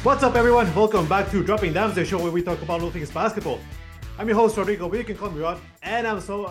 What's up, everyone? Welcome back to Dropping Dimes, the show where we talk about all things basketball. I'm your host, Rodrigo, but you can call me Rod, and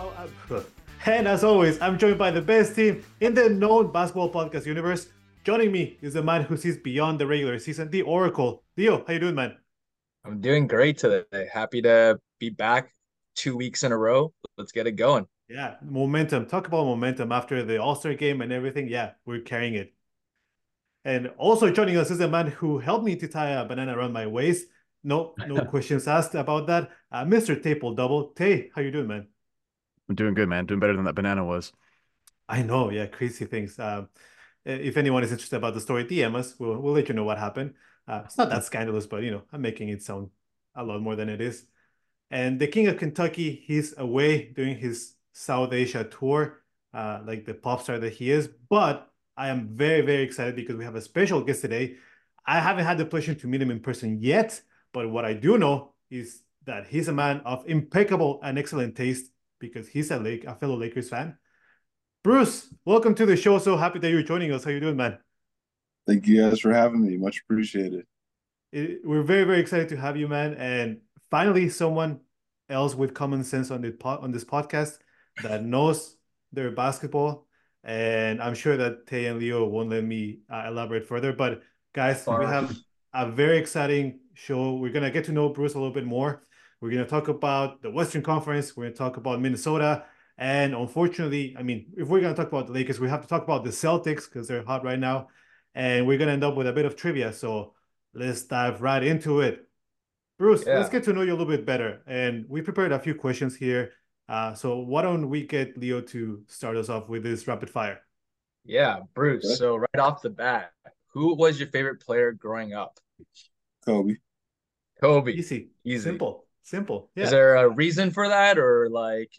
and as always, I'm joined by the best team in the known basketball podcast universe. Joining me is the man who sees beyond the regular season, the Oracle. Leo, how you doing, man? I'm doing great today. Happy to be back 2 weeks in a row. Let's get it going. Yeah, momentum. Talk about momentum after the All-Star game and everything. Yeah, we're carrying it. And also joining us is a man who helped me to tie a banana around my waist. No questions asked about that. Mr. Taple Double. Tay, how you doing, man? I'm doing good, man. Doing better than that banana was. I know, yeah, crazy things. If anyone is interested about the story, DM us. We'll let you know what happened. It's not that scandalous, but I'm making it sound a lot more than it is. And the King of Kentucky, he's away doing his South Asia tour, like the pop star that he is. But I am very, very excited because we have a special guest today. I haven't had the pleasure to meet him in person yet, but what I do know is that he's a man of impeccable and excellent taste because he's a fellow Lakers fan. Bruce, welcome to the show. So happy that you're joining us. How you doing, man? Thank you guys for having me. Much appreciated. We're very, very excited to have you, man. And finally, someone else with common sense on on this podcast that knows their basketball. And I'm sure that Tay and Leo won't let me elaborate further. But guys, we Fine. have a very exciting show. We're gonna get to know Bruce a little bit more. We're gonna talk about the Western Conference. We're gonna talk about Minnesota. And unfortunately, I mean, if we're gonna talk about the Lakers, we have to talk about the Celtics because they're hot right now. And we're gonna end up with a bit of trivia. So let's dive right into it. Bruce, let's Yeah. get to know you a little bit better. And we prepared a few questions here. So why don't we get Leo to start us off with this rapid fire? Yeah, Bruce. Okay. So right off the bat, who was your favorite player growing up? Kobe. Kobe. Easy, Easy. simple. Is Yeah. there a reason for that, or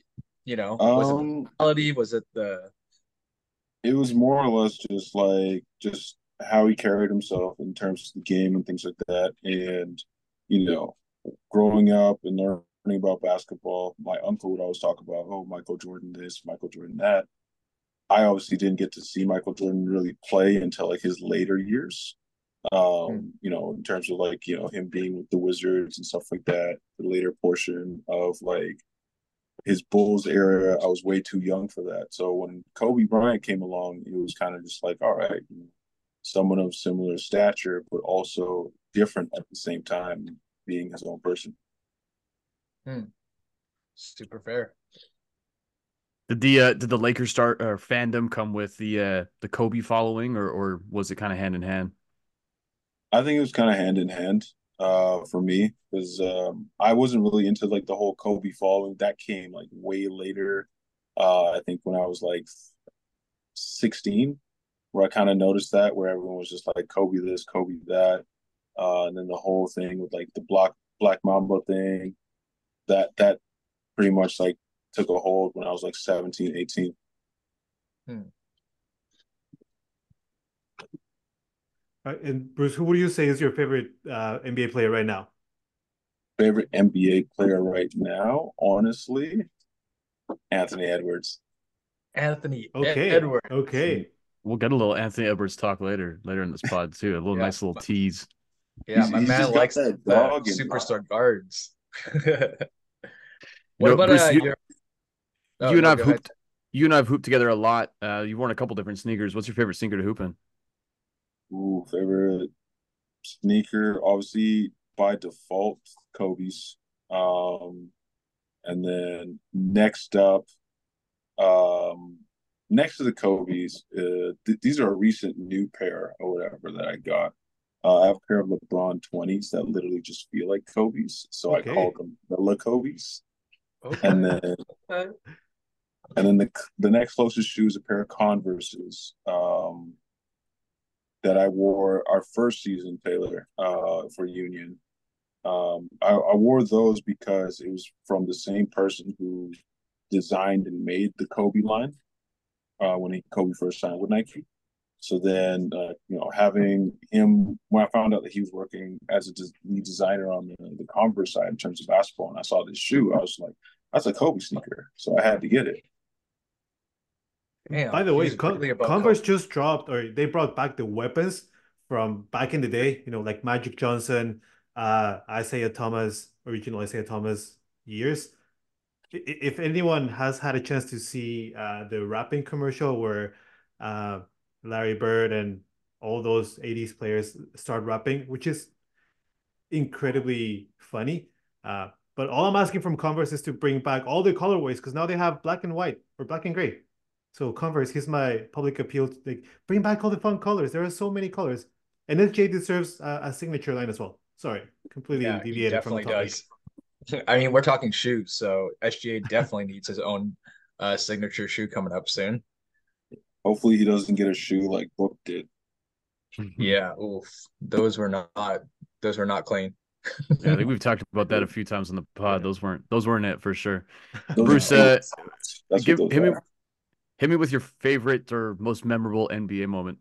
was it the Um, quality? Was it the it was more or less just how he carried himself in terms of the game and things like that. And, you know, growing up and learning about basketball, my uncle would always talk about, oh, Michael Jordan this, Michael Jordan that. I obviously didn't get to see Michael Jordan really play until like his later years. In terms of him being with the Wizards and stuff like that, the later portion of like his Bulls era, I was way too young for that. So when Kobe Bryant came along, it was kind of just like, all right, someone of similar stature, but also different at the same time, being his own person. hmm, super fair? Did the Lakers start or fandom come with the Kobe following, or was it kind of hand in hand? I think it was kind of hand in hand for me because I wasn't really into like the whole Kobe following. That came like way later. I think when I was like 16, where I kind of noticed that, where everyone was just like Kobe this, Kobe that, and then the whole thing with like the Black Mamba thing, that pretty much like took a hold when I was like 17, 18. Hmm. And Bruce, who would you say is your favorite NBA player right now? Favorite NBA player right now, honestly, Anthony Edwards. Anthony Okay, Edwards. okay. We'll get a little Anthony Edwards talk later in this pod too. A little Yeah, nice little tease. yeah. He's My he's man just got likes that the dog in him. superstar guards. You What know, about Bruce, your? Oh you and no, I've go ahead. hooped. You and I've hooped together a lot. You've worn a couple different sneakers. What's your favorite sneaker to hoop in? Ooh, favorite sneaker, obviously by default, Kobe's. Um, and then um, next to the Kobe's, these are a recent new pair or whatever that I got. I have a pair of LeBron 20s that literally just feel like Kobe's, so I call Okay. them the Le Kobe's. And Okay. then Okay. the next closest shoe is a pair of Converse's. That I wore our first season, Taylor, for Union. I wore those because it was from the same person who designed and made the Kobe line when Kobe first signed with Nike. So then, having him, when I found out that he was working as a lead designer on the Converse side in terms of basketball, and I saw this shoe, I was like, that's a Kobe sneaker. So I had to get it. By Damn, the way, he's really about Converse Kobe. just dropped, or they brought back the weapons from back in the day, like Magic Johnson, Isaiah Thomas, original Isaiah Thomas years. If anyone has had a chance to see the rapping commercial where uh, Larry Bird and all those 80s players start rapping, which is incredibly funny. But all I'm asking from Converse is to bring back all the colorways because now they have black and white or black and gray. So Converse, here's my public appeal to like bring back all the fun colors. There are so many colors, and SJ deserves a signature line as well. Sorry, completely Yeah, he deviated from the definitely topic. does. I mean, we're talking shoes, so SGA definitely needs his own signature shoe coming up soon. Hopefully, he doesn't get a shoe like Book did. Yeah, oof. Those were not clean. Yeah, I think we've talked about that a few times on the pod. Those weren't it for sure. Those Bruce, are big socks. That's what give those hit me are. hit me with your favorite or most memorable NBA moment.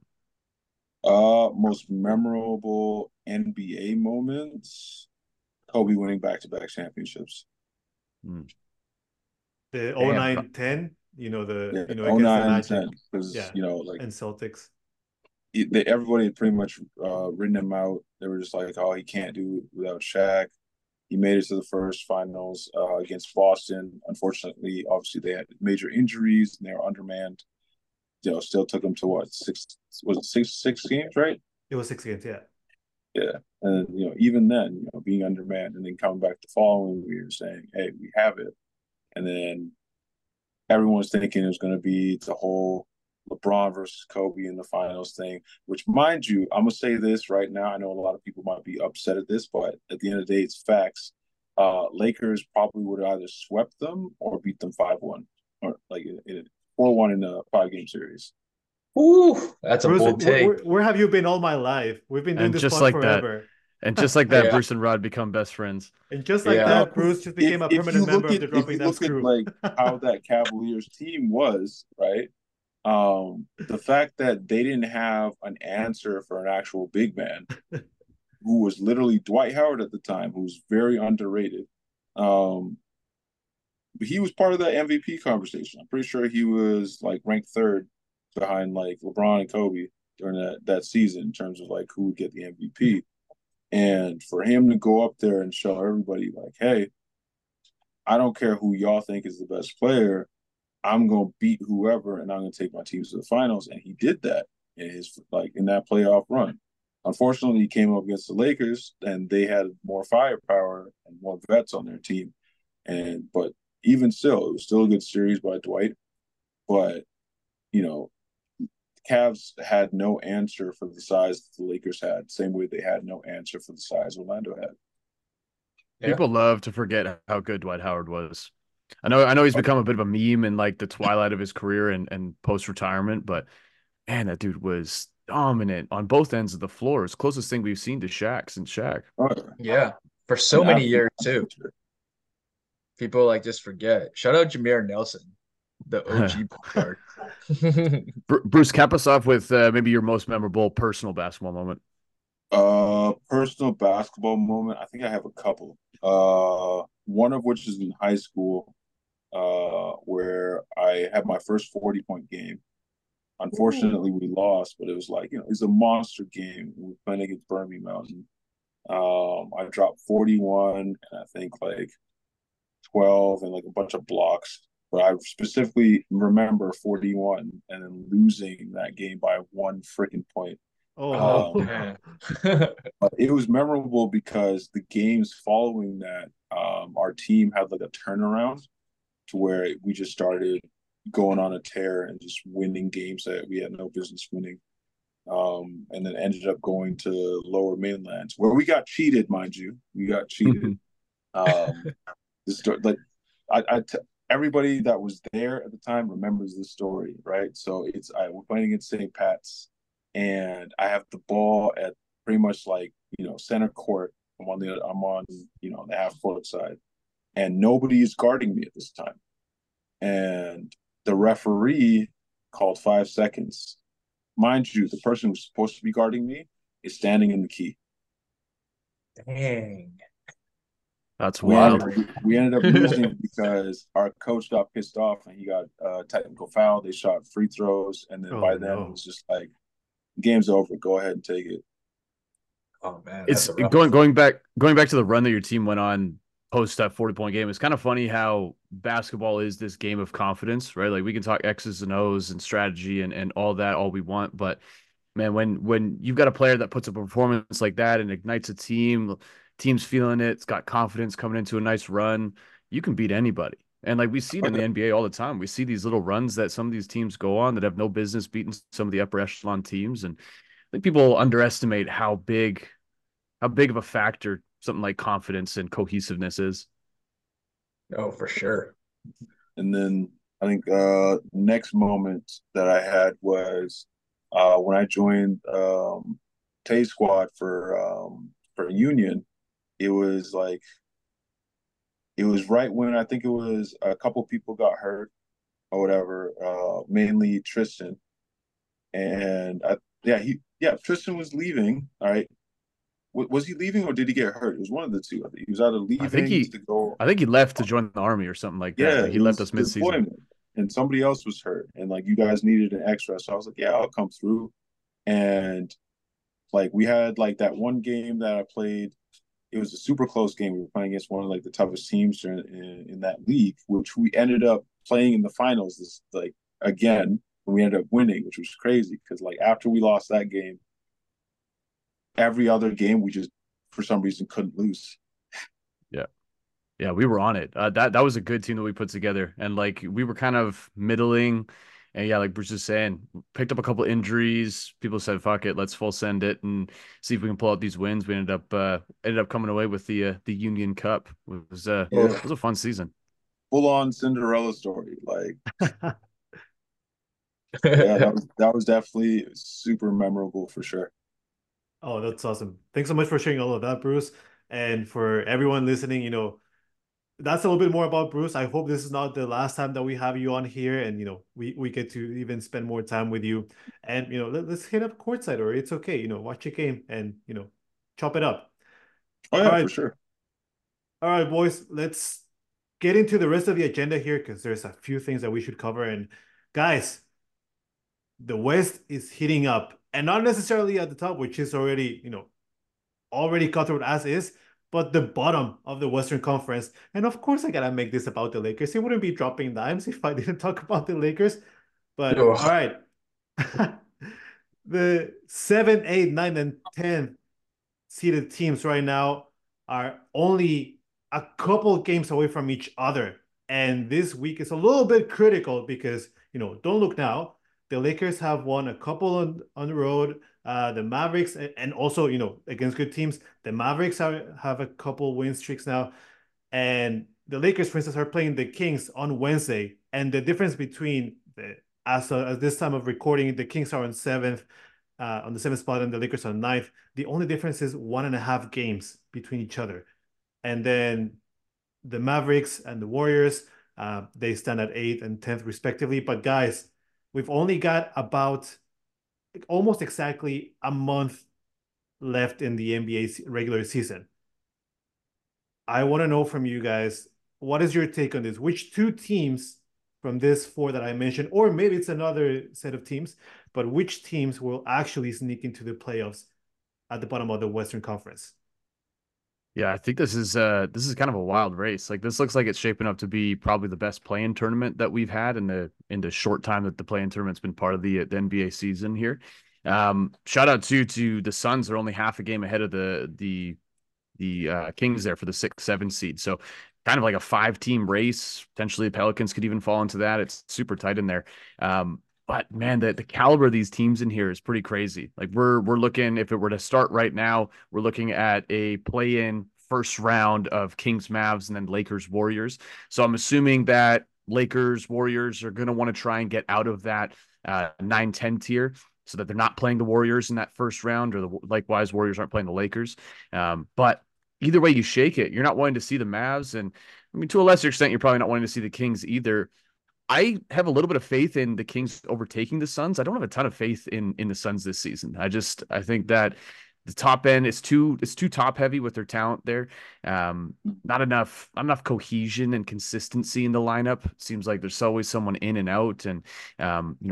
Most memorable NBA moments. Kobe winning back-to-back championships. Hmm. The Damn. 09-10, Yeah, against the 09 and Magic. 10. Because, Yeah, like and Celtics. everybody had pretty much written him out. They were just like, oh, he can't do it without Shaq. He made it to the first finals against Boston. Unfortunately, obviously they had major injuries and they were undermanned. Still took them to what, six games, right? It was 6 games, yeah. Yeah. And even then, being undermanned and then coming back the following year saying, hey, we have it. And then everyone was thinking it was going to be the whole LeBron versus Kobe in the finals thing, which, mind you, I'm going to say this right now. I know a lot of people might be upset at this, but at the end of the day, it's facts. Lakers probably would have either swept them or beat them 5-1 or like 4-1 in a 5-game series. Ooh, that's a Bruce, bold take. where have you been all my life? We've been doing And this just pod like that, forever. and just like that, Yeah. Bruce and Rod become best friends. And just like Yeah. that, Bruce just became a If you permanent member look of at the Dropping Downs crew. like how that Cavaliers team was, right? The fact that they didn't have an answer for an actual big man who was literally Dwight Howard at the time, who was very underrated. But he was part of the MVP conversation. I'm pretty sure he was like ranked third behind like LeBron and Kobe during that season in terms of like who would get the MVP. And for him to go up there and show everybody like, hey, I don't care who y'all think is the best player. I'm gonna beat whoever and I'm gonna take my teams to the finals. And he did that in that playoff run. Unfortunately, he came up against the Lakers and they had more firepower and more vets on their team. But even still, it was still a good series by Dwight. But the Cavs had no answer for the size that the Lakers had, same way they had no answer for the size Orlando had. Yeah. People love to forget how good Dwight Howard was. I know he's become a bit of a meme in like the twilight of his career and post retirement, but man, that dude was dominant on both ends of the floor. It's the closest thing we've seen to Shaq since Shaq. Oh, Yeah. For so an many absolute years too. monster. People like just forget. Shout out Jameer Nelson, the OG point guard. Bruce, cap us off with maybe your most memorable personal basketball moment. Personal basketball moment. I think I have a couple. One of which is in high school, where I had my first 40-point game. Unfortunately, we lost, but it was like, it was a monster game. We were playing against Birmingham Mountain. I dropped 41 and I think like 12 and like a bunch of blocks. But I specifically remember 41 and then losing that game by 1 freaking point. Oh, no. Man. But it was memorable because the games following that, our team had like a turnaround to where we just started going on a tear and just winning games that we had no business winning. And then ended up going to Lower Mainland where we got cheated, mind you. We got cheated. This story, like everybody that was there at the time remembers this story, right? So we're playing against St. Pat's, and I have the ball at pretty much like center court. I'm on the half court side, and nobody is guarding me at this time. And the referee called 5 seconds. Mind you, the person who's supposed to be guarding me is standing in the key. Dang. That's We wild. we ended up losing because our coach got pissed off and he got a technical foul. They shot free throws, and then by then it was just like, game's over. Go ahead and take it. Oh man, It's that's a rough one. going back to the run that your team went on post that 40-point game. It's kind of funny how basketball is this game of confidence, right? Like we can talk X's and O's and strategy and all that all we want, but man, when you've got a player that puts up a performance like that and ignites a team's feeling it, it's got confidence coming into a nice run, you can beat anybody. And like we see it Oh, in the yeah. NBA all the time. We see these little runs that some of these teams go on that have no business beating some of the upper echelon teams. And I think people underestimate how big of a factor something like confidence and cohesiveness is. Oh, for sure. And then I think next moment that I had was when I joined Tay Squad for Union. It was like it was right when I think it was a couple people got hurt or whatever, mainly Tristan. And Tristan was leaving. All right, was he leaving or did he get hurt? It was one of the two. I think he was either I think leaving he to go. I think he left to join the army or something like that. Yeah, Like he it left was us mid-season. deployment, and somebody else was hurt, and like you guys needed an extra, so I was like, yeah, I'll come through. And like we had like that one game that I played. It was a super close game. We were playing against one of like the toughest teams in that league, which we ended up playing in the finals. This like again, and we ended up winning, which was crazy because like after we lost that game, every other game we just for some reason couldn't lose. Yeah. Yeah, we were on it. That was a good team that we put together, and like we were kind of middling, and yeah, like Bruce is saying, picked up a couple injuries. People said, "Fuck it, let's full send it and see if we can pull out these wins." We ended up coming away with the Union Cup. Yeah, It was a fun season. full on Cinderella story. Like yeah, that was definitely super memorable for sure. Oh, that's awesome. Thanks so much for sharing all of that, Bruce. And for everyone listening, that's a little bit more about Bruce. I hope this is not the last time that we have you on here and we get to even spend more time with you. And let's hit up courtside or it's okay, watch a game and chop it up. Oh All yeah, for right. sure. All right, boys, let's get into the rest of the agenda here because there's a few things that we should cover. And guys, the West is heating up and not necessarily at the top, which is already cutthroat as is, but the bottom of the Western Conference. And of course, I gotta make this about the Lakers. It wouldn't be dropping dimes if I didn't talk about the Lakers. But all Ugh. right, the 7, 8, 9, and 10 seeded teams right now are only a couple games away from each other. And this week is a little bit critical because, don't look now. The Lakers have won a couple on the road. The Mavericks, and also, against good teams, the Mavericks have a couple win streaks now. And the Lakers, for instance, are playing the Kings on Wednesday. And the difference between as this time of recording, the Kings are on the seventh spot, and the Lakers on ninth. The only difference is 1.5 games between each other. And then the Mavericks and the Warriors, they stand at 8th and 10th respectively. But guys, we've only got about almost exactly a month left in the NBA regular season. I want to know from you guys, what is your take on this? Which two teams from this four that I mentioned, or maybe it's another set of teams, but which teams will actually sneak into the playoffs at the bottom of the Western Conference? Yeah, I think this is kind of a wild race. Like this looks like it's shaping up to be probably the best play-in tournament that we've had in the short time that the play-in tournament's been part of the NBA season here. Shout out to the Suns. They're only half a game ahead of the Kings there for the 6-7 seed. So kind of like a 5-team race. Potentially the Pelicans could even fall into that. It's super tight in there. But man, the caliber of these teams in here is pretty crazy. Like we're looking, if it were to start right now, we're looking at a play-in first round of Kings Mavs and then Lakers Warriors. So I'm assuming that Lakers Warriors are going to want to try and get out of that 9-10 tier so that they're not playing the Warriors in that first round, or likewise Warriors aren't playing the Lakers. But either way you shake it, you're not wanting to see the Mavs, and I mean to a lesser extent, you're probably not wanting to see the Kings either. I have a little bit of faith in the Kings overtaking the Suns. I don't have a ton of faith in the Suns this season. I think that the top end is too top heavy with their talent there. Not enough cohesion and consistency in the lineup. It seems like there's always someone in and out, and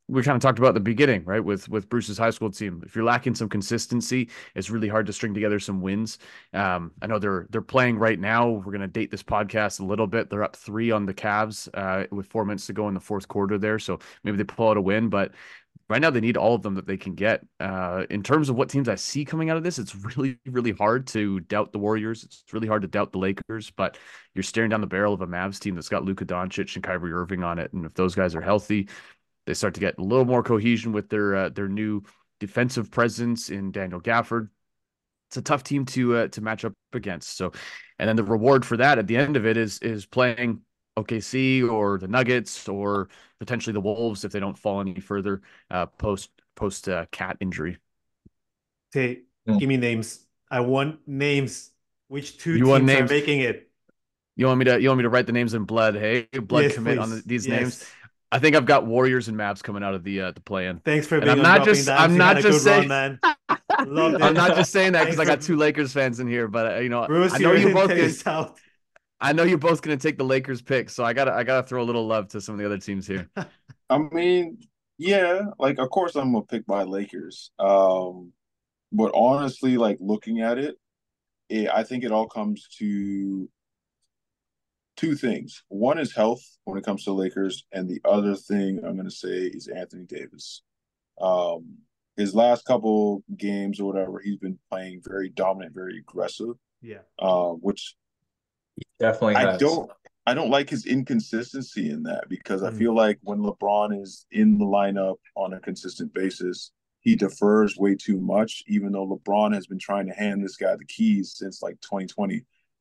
we kind of talked about at the beginning, right? With Bruce's high school team, if you're lacking some consistency, it's really hard to string together some wins. I know they're playing right now. We're gonna date this podcast a little bit. They're up 3 on the Cavs with 4 minutes to go in the fourth quarter there, so maybe they pull out a win. But right now, they need all of them that they can get. In terms of what teams I see coming out of this, it's really, really hard to doubt the Warriors. It's really hard to doubt the Lakers, but you're staring down the barrel of a Mavs team that's got Luka Doncic and Kyrie Irving on it. And if those guys are healthy, they start to get a little more cohesion with their new defensive presence in Daniel Gafford. It's a tough team to match up against. So, and then the reward for that at the end of it is playing OKC or the Nuggets or potentially the Wolves if they don't fall any further post cat injury. Say, give me names. I want names. Which two You want teams are names? making it? You want me to write the names in blood? Hey, blood Yes, commit please. on these Yes. names. I think I've got Warriors and Mavs coming out of the play-in. Thanks for And being I'm on not Dropping just Dimes. I'm You not had a just good run, saying man. Loved I'm it. not just saying that because I got Thanks 2 Lakers fans in here, but you know, Bruce, I know you're you both into gonna, yourself. I know you're both gonna take the Lakers pick, so I gotta throw a little love to some of the other teams here. I mean, yeah, like of course I'm gonna pick my Lakers. But honestly, like looking at it, I think it all comes to two things. One is health when it comes to Lakers, and the other thing I'm gonna say is Anthony Davis. Um, his last couple games or whatever, he's been playing very dominant, very aggressive. Yeah. Which Definitely I has. don't like his inconsistency in that because I Mm. feel like when LeBron is in the lineup on a consistent basis, he defers way too much, even though LeBron has been trying to hand this guy the keys since like 2020.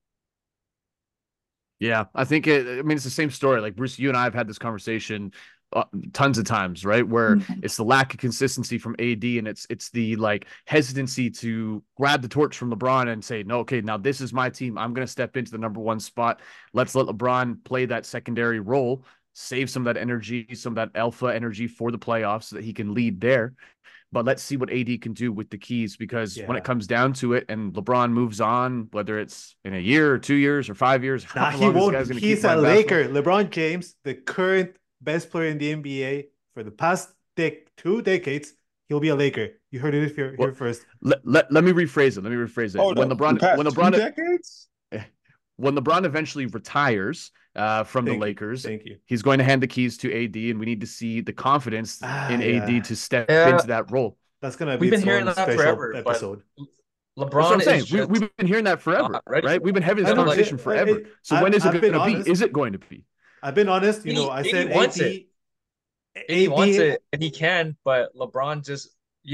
Yeah, I think I mean, it's the same story. Like Bruce, you and I have had this conversation tons of times, right? Where Mhm. it's the lack of consistency from AD, and it's the like hesitancy to grab the torch from LeBron and say, no, okay, now this is my team. I'm going to step into the number 1 spot. Let's let LeBron play that secondary role, save some of that energy, some of that alpha energy for the playoffs, so that he can lead there. But let's see what AD can do with the keys, because when Yeah. it comes down to it and LeBron moves on, whether it's in a year or 2 years or 5 years, Nah, how he long is this won't. guy's going to keep He's a playing basketball? Laker. LeBron James, the current best player in the NBA for the past 2 decades, he'll be a Laker. You heard it here Well, first. let me rephrase it. Let me rephrase it. Oh When no, the LeBron past 2 decades? when LeBron eventually retires from the Thank you. Lakers, Thank you. he's going to hand the keys to AD, and we need to see the confidence in AD Yeah. to step Yeah. into that role. That's gonna We've be been its hearing own that special forever, but episode. That's what I'm LeBron saying. is just We've been hearing that forever, not ready right? for We've been it. having this I know, like, conversation forever. So when is it I've been going to be? honest. Is it going to be? I've been honest. You AD know, I said wants it. AD wants AD. it, and he can, but LeBron just,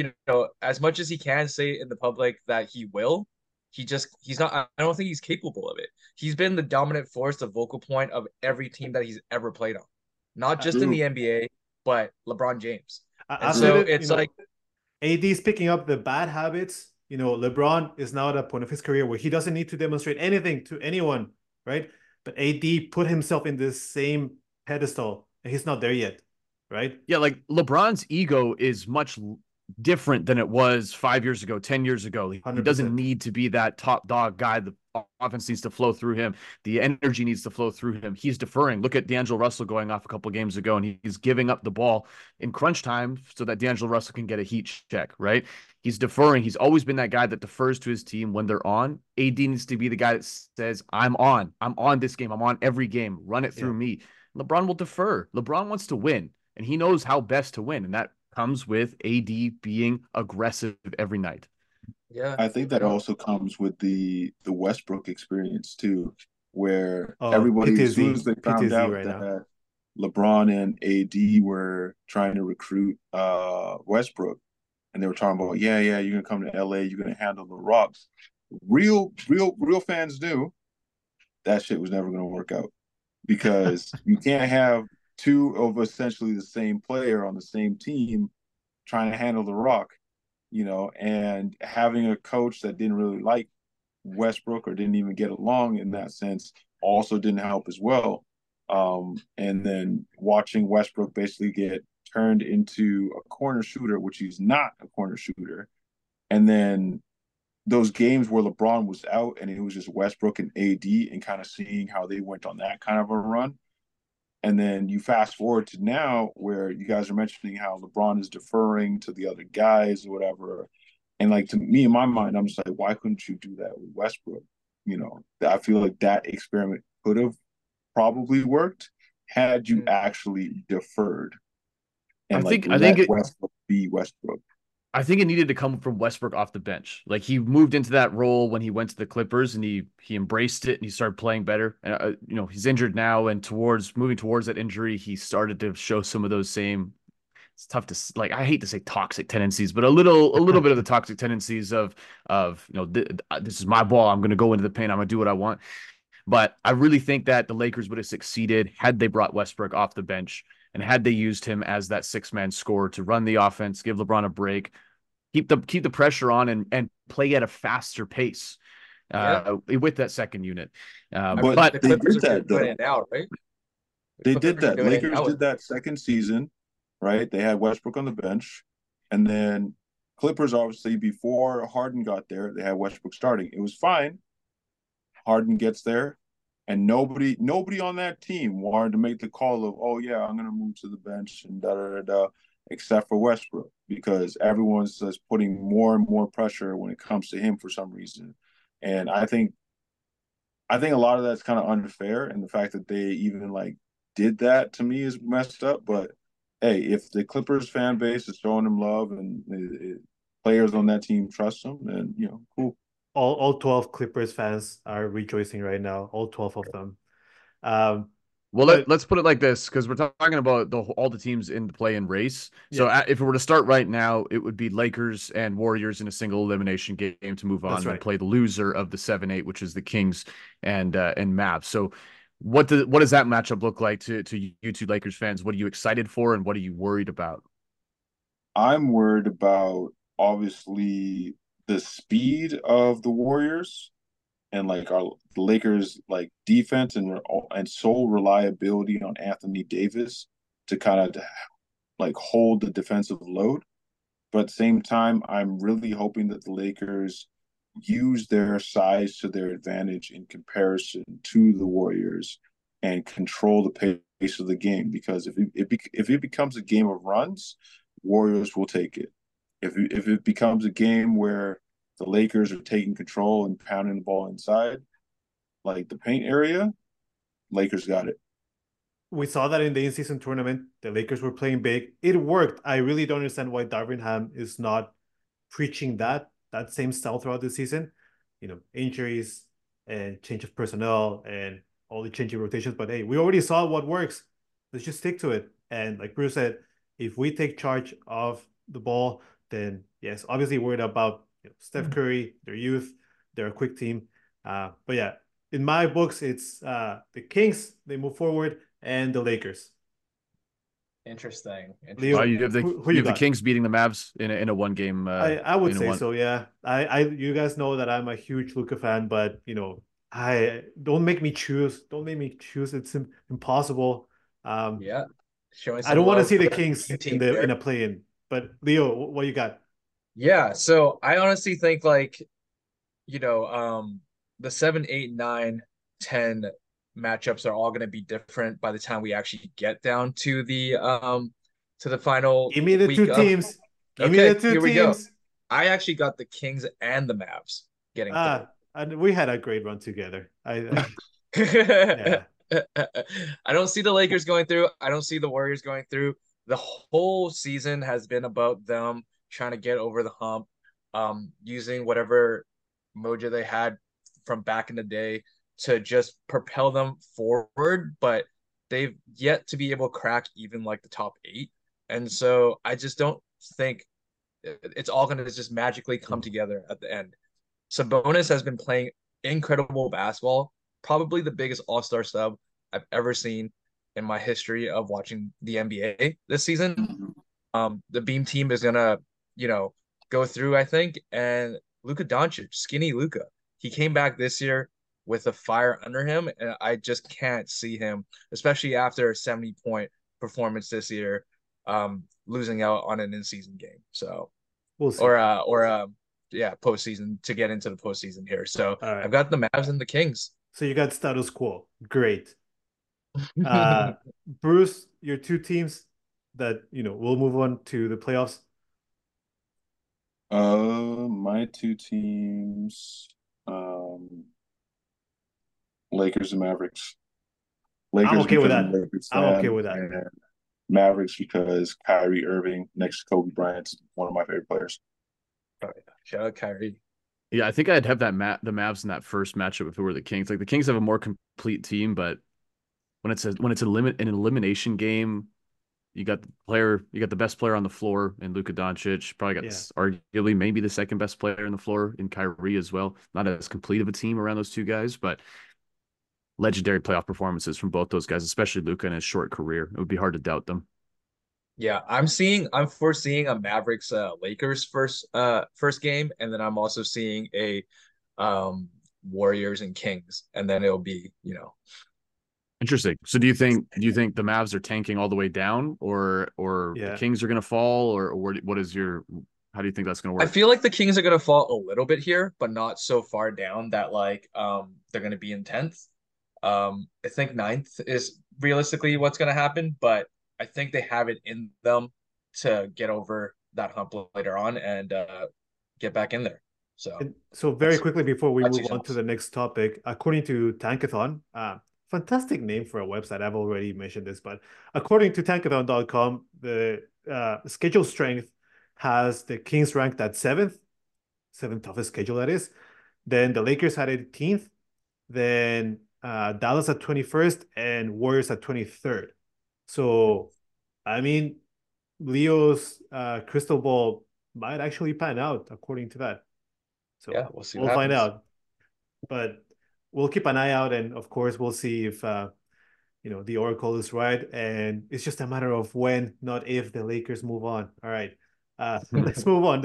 as much as he can say in the public that he will, he's not. I don't think he's capable of it. He's been the dominant force, the vocal point of every team that he's ever played on, not just in the NBA, but LeBron James. And I've said so it. You it's know, like, AD's picking up the bad habits. You know, LeBron is now at a point of his career where he doesn't need to demonstrate anything to anyone, right? But AD put himself in this same pedestal, and he's not there yet, right? Yeah, like LeBron's ego is much different than it was 5 years ago, 10 years ago. He 100%. doesn't need to be that top dog guy. The offense needs to flow through him. The energy needs to flow through him. He's deferring. Look at D'Angelo Russell going off a couple of games ago, and he's giving up the ball in crunch time so that D'Angelo Russell can get a heat check, right? He's deferring. He's always been that guy that defers to his team when they're on. AD needs to be the guy that says, I'm on. I'm on this game. I'm on every game. Run it through me. LeBron will defer. LeBron wants to win, and he knows how best to win, and that comes with AD being aggressive every night. yeah, I think that also comes with the Westbrook experience too, where Oh, everybody, as soon PTSD as they found PTSD out right now. that LeBron and AD were trying to recruit Westbrook, and they were talking about, yeah, you're gonna come to LA, you're gonna handle the Rocks. Real fans knew that shit was never gonna work out because you can't have two of essentially the same player on the same team trying to handle the Rock, and having a coach that didn't really like Westbrook or didn't even get along in that sense also didn't help as well. And then watching Westbrook basically get turned into a corner shooter, which he's not a corner shooter. And then those games where LeBron was out and it was just Westbrook and AD and kind of seeing how they went on that kind of a run. And then you fast forward to now where you guys are mentioning how LeBron is deferring to the other guys or whatever. And like to me, in my mind, I'm just like, why couldn't you do that with Westbrook? You know, I feel like that experiment could have probably worked had you Mm. actually deferred I and like think I think let it Westbrook be Westbrook. I think it needed to come from Westbrook off the bench. Like he moved into that role when he went to the Clippers, and he embraced it and he started playing better. And he's injured now, and towards moving towards that injury, he started to show some of those same. It's tough to like. I hate to say toxic tendencies, but a little bit of the toxic tendencies of this is my ball. I'm going to go into the paint. I'm going to do what I want. But I really think that the Lakers would have succeeded had they brought Westbrook off the bench and had they used him as that six-man scorer to run the offense, give LeBron a break, keep the pressure on, and play at a faster pace Yeah. with that second unit. I mean, But the they Clippers did are that doing though. it now, right? The They did Clippers are that. doing it Lakers now with did that second season, right? They had Westbrook on the bench, and then Clippers obviously before Harden got there, they had Westbrook starting. It was fine. Harden gets there, and nobody on that team wanted to make the call of, oh yeah, I'm gonna move to the bench and da da da da, except for Westbrook because everyone's just putting more and more pressure when it comes to him for some reason, and I think a lot of that's kind of unfair, and the fact that they even like did that to me is messed up. But hey, if the Clippers fan base is showing them love and players on that team trust them, then cool. All 12 Clippers fans are rejoicing right now, all 12 of them. Um, Well, but let's put it like this because we're talking about all the teams in the play-in race. So yeah, if it were to start right now, it would be Lakers and Warriors in a single elimination game to move on, that's and then right. play the loser of the 7-8, which is the Kings and Mavs. So what does that matchup look like to you two Lakers fans? What are you excited for, and what are you worried about? I'm worried about obviously the speed of the Warriors and like our the Lakers like defense and sole reliability on Anthony Davis to kind of like hold the defensive load. But at the same time, I'm really hoping that the Lakers use their size to their advantage in comparison to the Warriors and control the pace of the game. Because if it becomes a game of runs, Warriors will take it. If it becomes a game where the Lakers are taking control and pounding the ball inside, like the paint area, Lakers got it. We saw that in the in-season tournament. The Lakers were playing big. It worked. I really don't understand why Darvin Ham is not preaching that same style throughout the season. Injuries and change of personnel and all the changing rotations. But hey, we already saw what works. Let's just stick to it. And like Bruce said, if we take charge of the ball, then yes, obviously worried about Steph Curry, their youth, they're a quick team. But yeah, in my books, it's the Kings. They move forward, and the Lakers. Interesting. Well, Leo, you have the who you you have the got? Kings beating the Mavs in a one game I would in a say one. so, yeah. You guys know that I'm a huge Luka fan, but I don't make me choose. Don't make me choose. It's impossible. Um, Yeah. Showing I some don't want to love see for the the Kings in team the there. in a play-in. But Leo, what you got? Yeah. So I honestly think like, the 7, 8, 9, 10 matchups are all going to be different by the time we actually get down to the final Give me the two week of. teams. Give me the Okay, two here we go. teams. I actually got the Kings and the Mavs getting through. And we had a great run together. I Yeah. don't see the Lakers going through. I don't see the Warriors going through. The whole season has been about them trying to get over the hump, using whatever mojo they had from back in the day to just propel them forward, but they've yet to be able to crack even like the top 8. And so I just don't think it's all going to just magically come together at the end. Sabonis has been playing incredible basketball, probably the biggest all-star sub I've ever seen in my history of watching the NBA this season. The Beam team is gonna, you know, go through, I think, and Luka Doncic, skinny Luka, he came back this year with a fire under him, and I just can't see him, especially after a 70-point performance this year, losing out on an in-season game. So, We'll or see. uh, or yeah, postseason to get into the postseason here. So All right. I've got the Mavs and the Kings. So you got status quo. Great. Bruce, your two teams that will move on to the playoffs. My two teams, um, Lakers and Mavericks. I'm Lakers okay with because I'm that. a Lakers I'm okay fan, with that. and Mavericks because Kyrie Irving next to Kobe Bryant's one of my favorite players. Oh, yeah. Shout out Kyrie. Yeah, I think I'd have the Mavs in that first matchup if it were the Kings. Like the Kings have a more complete team, but an elimination game, you got the best player on the floor in Luka Doncic. Probably got Yeah. arguably maybe the second best player on the floor in Kyrie as well. Not as complete of a team around those two guys, but legendary playoff performances from both those guys, especially Luka in his short career. It would be hard to doubt them. Yeah, I'm foreseeing a Mavericks Lakers first game, and then I'm also seeing a Warriors and Kings, and then it'll be, Interesting. So do you think the Mavs are tanking all the way down, or the Yeah. Kings are going to fall, or what is your how do you think that's going to I work? feel like the Kings are gonna fall a little bit here, but not so far down that they're gonna be in 10th. I think ninth is realistically what's gonna happen, but I think they have it in them to get over that hump later on and get back in there. So And so very that's quickly before we my move two on to cents. the next topic, according to Tankathon, fantastic name for a website. I've already mentioned this, but according to Tankathon.com, the schedule strength has the Kings ranked at seventh toughest schedule that is. Then the Lakers had 18th, then Dallas at 21st, and Warriors at 23rd. So, I mean, Leo's crystal ball might actually pan out according to that. So Yeah, we'll see what we'll find happens. out. But we'll keep an eye out, and of course, we'll see if the Oracle is right, and it's just a matter of when, not if, the Lakers move on. All right, let's move on.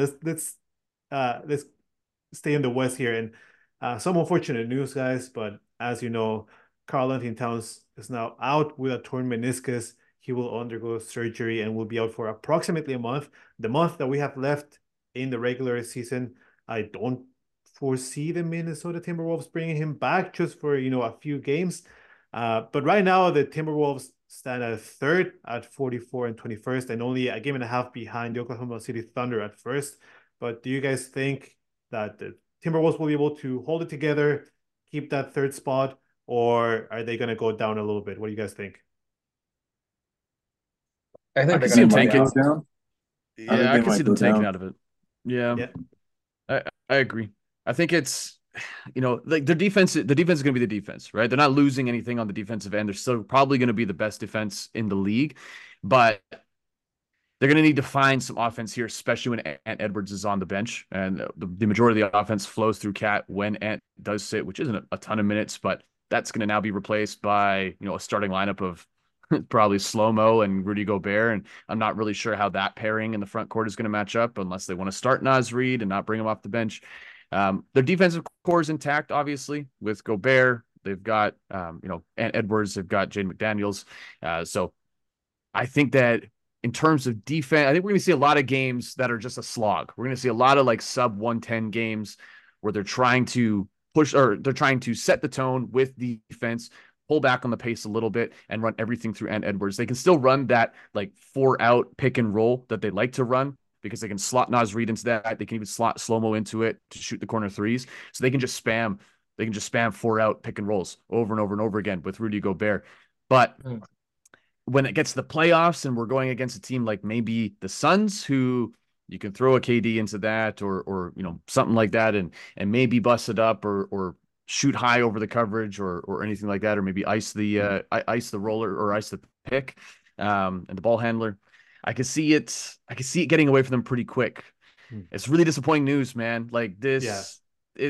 Let's stay in the West here, and some unfortunate news, guys. But as you know, Karl Anthony Towns is now out with a torn meniscus. He will undergo surgery and will be out for approximately a month. The month that we have left in the regular season, I don't foresee the Minnesota Timberwolves bringing him back just for a few games. But right now, the Timberwolves stand at third at 44 and 21st, and only a game and a half behind the Oklahoma City Thunder at first. But do you guys think that the Timberwolves will be able to hold it together, keep that third spot, or are they going to go down a little bit? What do you guys think? I I think can they're see gonna him go Might go tanking. down. down. I think Yeah, I they can see might them go tanking down. out of it. Yeah, Yeah. I agree. I think it's like the defense is going to be the defense, right? They're not losing anything on the defensive end. They're still probably going to be the best defense in the league, but they're going to need to find some offense here, especially when Ant Edwards is on the bench. And the majority of the offense flows through Cat when Ant does sit, which isn't a ton of minutes, but that's going to now be replaced by, a starting lineup of probably Slow-Mo and Rudy Gobert. And I'm not really sure how that pairing in the front court is going to match up unless they want to start Naz Reid and not bring him off the bench. Their defensive core is intact, obviously, with Gobert. They've got, Ant Edwards. They've got Jaden McDaniels. So I think that in terms of defense, I think we're going to see a lot of games that are just a slog. We're going to see a lot of like sub 110 games where they're trying to push or they're trying to set the tone with defense, pull back on the pace a little bit, and run everything through Ant Edwards. They can still run that like 4-out pick and roll that they like to run because they can slot Naz Reid into that. They can even slot Slow-Mo into it to shoot the corner threes. So they can just spam. They can just spam 4-out pick and rolls over and over and over again with Rudy Gobert. But when it gets to the playoffs and we're going against a team like maybe the Suns, who you can throw a KD into that or something like that and maybe bust it up or shoot high over the coverage or anything like that, or maybe ice the roller or ice the pick and the ball handler. I can see it getting away from them pretty quick. It's really disappointing news, man. Like Yeah. this,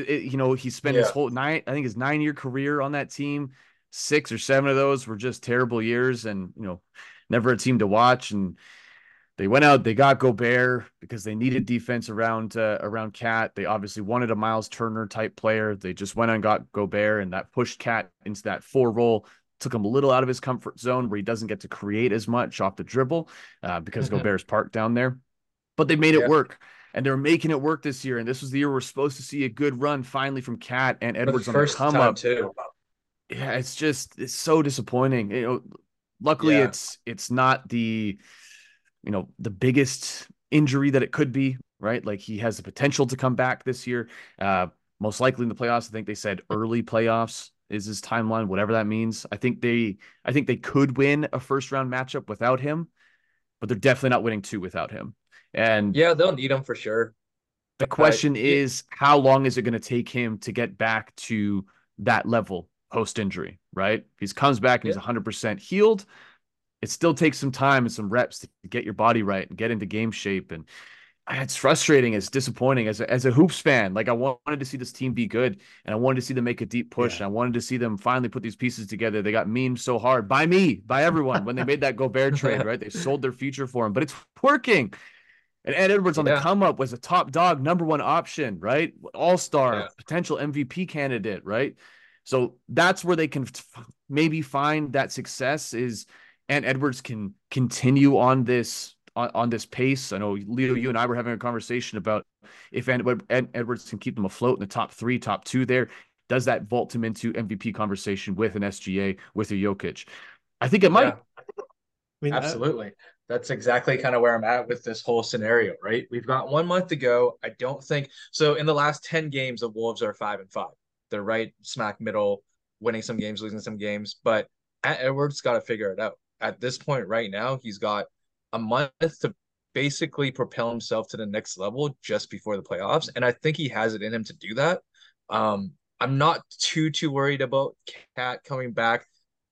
he spent his Yeah. whole his 9-year career on that team. 6 or 7 of those were just terrible years and, never a team to watch. And they went out, they got Gobert because they needed defense around Cat. They obviously wanted a Miles Turner type player. They just went and got Gobert, and that pushed Cat into that 4 role, took him a little out of his comfort zone where he doesn't get to create as much off the dribble because Gobert's parked down there. But they made it Yeah. work. And they're making it work this year. And this was the year we're supposed to see a good run finally from Cat and For the Edwards on the first come time up. too. Yeah, it's so disappointing. Luckily Yeah. it's not the biggest injury that it could be, right? Like he has the potential to come back this year. Uh, Most likely in the playoffs. I think they said early playoffs is his timeline, whatever that means. I think they could win a first round matchup without him, but they're definitely not winning two without him. And Yeah, they'll need him for sure. the But question yeah, is, how long is it going to take him to get back to that level post injury, right? If he comes back and he's yeah, 100% healed, it still takes some time and some reps to get your body right and get into game shape. And it's frustrating. It's disappointing as a hoops fan. Like I wanted to see this team be good, and I wanted to see them make a deep push, Yeah. and I wanted to see them finally put these pieces together. They got memed so hard by me, by everyone when they made that Gobert trade, right? They sold their future for him, but it's working. And Ed Edwards on the yeah, come up was a top dog, number one option, right? All yeah, star, potential MVP candidate, right? So that's where they can maybe find that success is, and Edwards can continue on this pace. I know Leo, you and I were having a conversation about if Edwards can keep them afloat in the top three, top two there. Does that vault him into MVP conversation with an SGA, with a Jokic? I think it might. yeah. I mean, Absolutely. That's exactly kind of where I'm at with this whole scenario, right? We've got 1 month to go. I don't think so. In the last 10 games, the Wolves are 5-5. They're right smack middle, winning some games, losing some games. But Edwards got to figure it out. At this point, right now, he's got a month to basically propel himself to the next level just before the playoffs. And I think he has it in him to do that. I'm not too worried about Cat coming back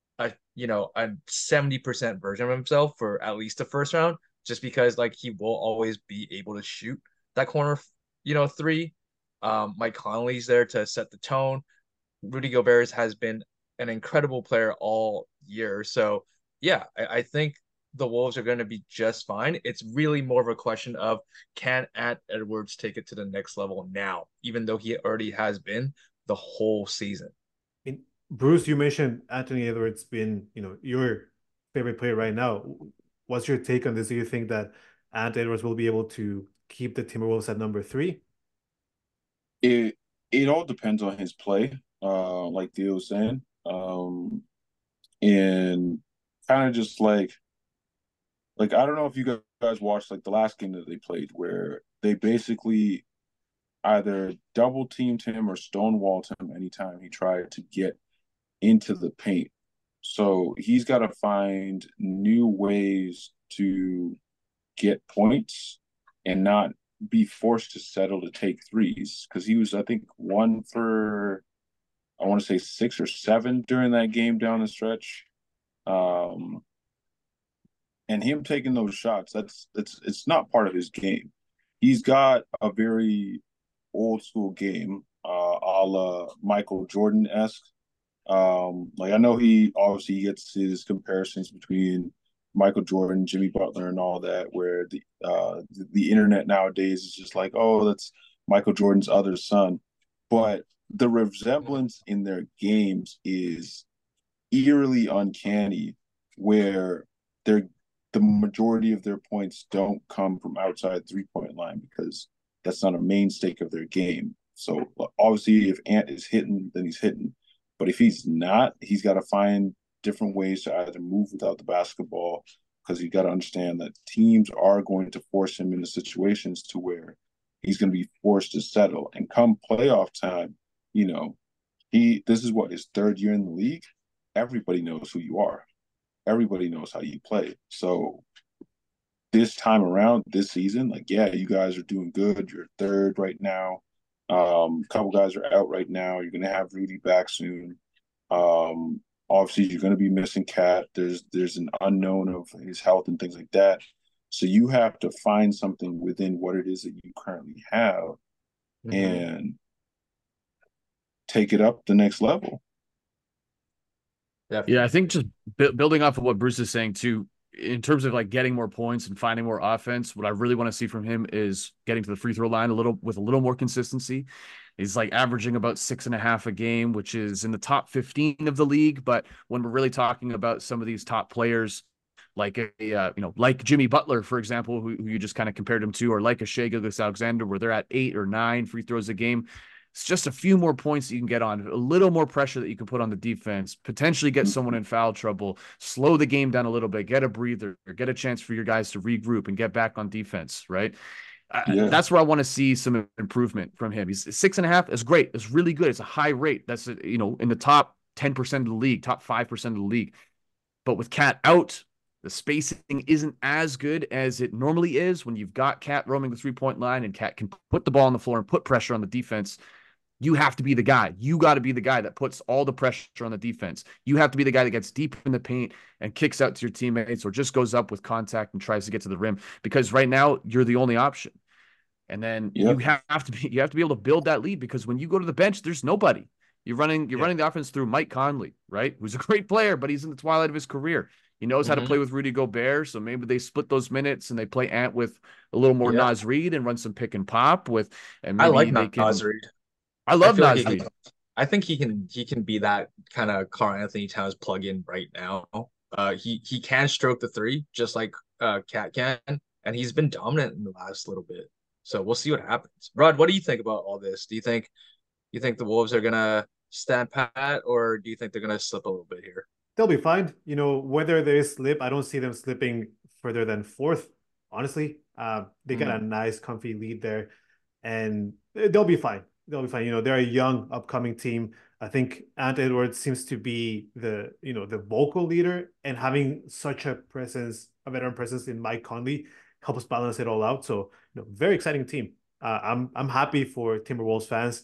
a 70% version of himself for at least the first round, just because like he will always be able to shoot that corner, three. Mike Conley's there to set the tone. Rudy Gobert has been an incredible player all year. So yeah, I think the Wolves are going to be just fine. It's really more of a question of can Ant Edwards take it to the next level now, even though he already has been the whole season. mean, Bruce, you mentioned Anthony Edwards being, your favorite player right now. What's your take on this? Do you think that Ant Edwards will be able to keep the Timberwolves at number three? It all depends on his play, like Theo was saying. And kind of just like I don't know if you guys watched like the last game that they played where they basically either double teamed him or stonewalled him anytime he tried to get into the paint. So he's got to find new ways to get points and not be forced to settle to take threes because he was, I think, one for I want to say 6 or 7 during that game down the stretch. Um, and him taking those shots, it's not part of his game. He's got a very old school game, a la Michael Jordan esque. Like I know he obviously gets his comparisons between Michael Jordan, Jimmy Butler, and all that, where the internet nowadays is just like, oh, that's Michael Jordan's other son. But the resemblance in their games is eerily uncanny, where they're the majority of their points don't come from outside 3 point line because that's not a main stake of their game. So obviously, if Ant is hitting, then he's hitting. But if he's not, he's got to find different ways to either move without the basketball because you got to understand that teams are going to force him into situations to where he's going to be forced to settle. And come playoff time, you know, this is what his third year in the league. Everybody knows who you are. Everybody knows how you play. So this time around, this season, like, yeah, you guys are doing good. You're third right now. A couple guys are out right now. You're gonna have Rudy back soon. Obviously, you're gonna be missing Cat. There's an unknown of his health and things like that. So you have to find something within what it is that you currently have Mm-hmm. and take it up the next level. Yeah, I Definitely. think just building off of what Bruce is saying too, in terms of like getting more points and finding more offense, what I really want to see from him is getting to the free throw line with a little more consistency. He's like averaging about 6.5 a game, which is in the top 15 of the league. But when we're really talking about some of these top players, like like Jimmy Butler, for example, who you just kind of compared him to, or like a Shea Gilgeous-Alexander, where they're at 8 or 9 free throws a game. It's just a few more points that you can get on, a little more pressure that you can put on the defense, potentially get someone in foul trouble, slow the game down a little bit, get a breather, or get a chance for your guys to regroup and get back on defense, right? Yeah. That's where I want to see some improvement from him. He's 6.5 is great. It's really good. It's a high rate. That's, in the top 10% of the league, top 5% of the league. But with Cat out, the spacing isn't as good as it normally is when you've got Cat roaming the 3-point line and Cat can put the ball on the floor and put pressure on the defense. You have to be the guy. You got to be the guy that puts all the pressure on the defense. You have to be the guy that gets deep in the paint and kicks out to your teammates or just goes up with contact and tries to get to the rim, because right now you're the only option. And then you have to be able to build that lead, because when you go to the bench, there's nobody. You're running the offense through Mike Conley, right? Who's a great player, but he's in the twilight of his career. He knows how to play with Rudy Gobert, so maybe they split those minutes and they play Ant with a little more Naz Reid and run some pick and pop with. And maybe I like they can. Naz Reid. I love Naz Reid. I think he can be that kind of Karl-Anthony Towns plug-in right now. He can stroke the three just like Cat can, and he's been dominant in the last little bit. So we'll see what happens. Rod, what do you think about all this? Do you think the Wolves are gonna stand pat, or do you think they're gonna slip a little bit here? They'll be fine. Whether they slip, I don't see them slipping further than fourth. Honestly, they got a nice, comfy lead there, and they'll be fine. They'll be fine. They're a young, upcoming team. I think Ant Edwards seems to be the vocal leader, and having such a veteran presence in Mike Conley helps balance it all out. So, very exciting team. I'm happy for Timberwolves fans.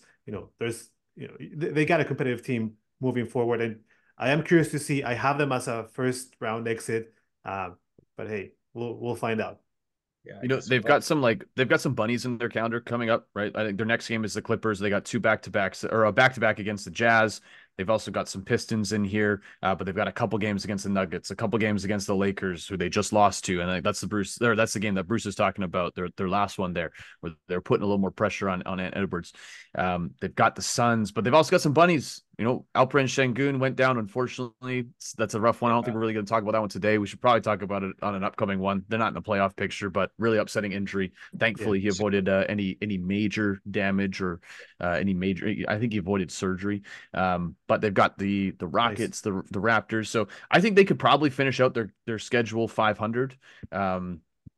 They got a competitive team moving forward, and I am curious to see. I have them as a first round exit, but hey, we'll find out. Yeah, they've got some bunnies in their calendar coming up, right? I think their next game is the Clippers. They got 2 back-to-backs, or a back-to-back against the Jazz. They've also got some Pistons in here, but they've got a couple games against the Nuggets, a couple games against the Lakers, who they just lost to, and that's the game that Bruce is talking about. Their last one there, where they're putting a little more pressure on Ant Edwards. They've got the Suns, but they've also got some bunnies. Alperen Sengun went down, unfortunately. That's a rough one. I don't think we're really going to talk about that one today. We should probably talk about it on an upcoming one. They're not in the playoff picture, but really upsetting injury. Thankfully, he avoided any major damage or any major. I think he avoided surgery. But they've got the Rockets, the Raptors. So I think they could probably finish out their schedule 500. In